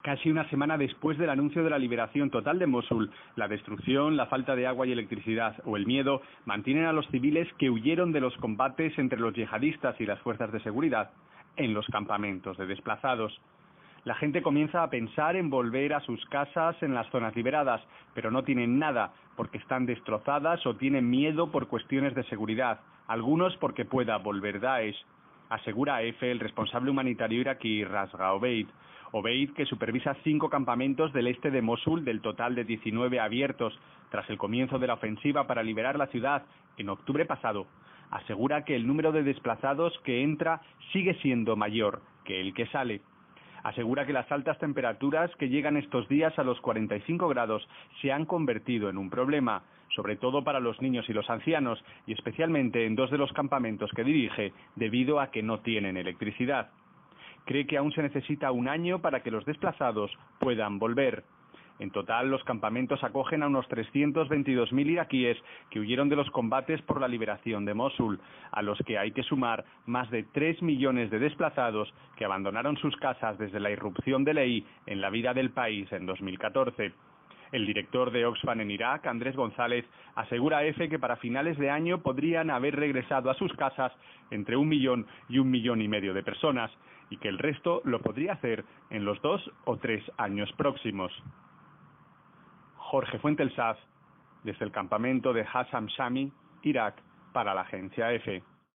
Casi una semana después del anuncio de la liberación total de Mosul, la destrucción, la falta de agua y electricidad o el miedo mantienen a los civiles que huyeron de los combates entre los yihadistas y las fuerzas de seguridad en los campamentos de desplazados. La gente comienza a pensar en volver a sus casas en las zonas liberadas, pero no tienen nada porque están destrozadas o tienen miedo por cuestiones de seguridad, algunos porque pueda volver Daesh, asegura a EFE el responsable humanitario iraquí Rasga Obeid. Obeid, que supervisa 5 campamentos del este de Mosul del total de 19 abiertos tras el comienzo de la ofensiva para liberar la ciudad en octubre pasado, asegura que el número de desplazados que entra sigue siendo mayor que el que sale. Asegura que las altas temperaturas que llegan estos días a los 45 grados se han convertido en un problema, sobre todo para los niños y los ancianos, y especialmente en 2 de los campamentos que dirige, debido a que no tienen electricidad. Cree que aún se necesita un año para que los desplazados puedan volver. En total, los campamentos acogen a unos 322.000 iraquíes que huyeron de los combates por la liberación de Mosul, a los que hay que sumar más de 3 millones de desplazados que abandonaron sus casas desde la irrupción de ley en la vida del país en 2014. El director de Oxfam en Irak, Andrés González, asegura a EFE que para finales de año podrían haber regresado a sus casas entre 1 millón y 1,5 millones de personas, y que el resto lo podría hacer en los 2 o 3 años próximos. Jorge Fuentesaz, desde el campamento de Hassan Shami, Irak, para la agencia EFE.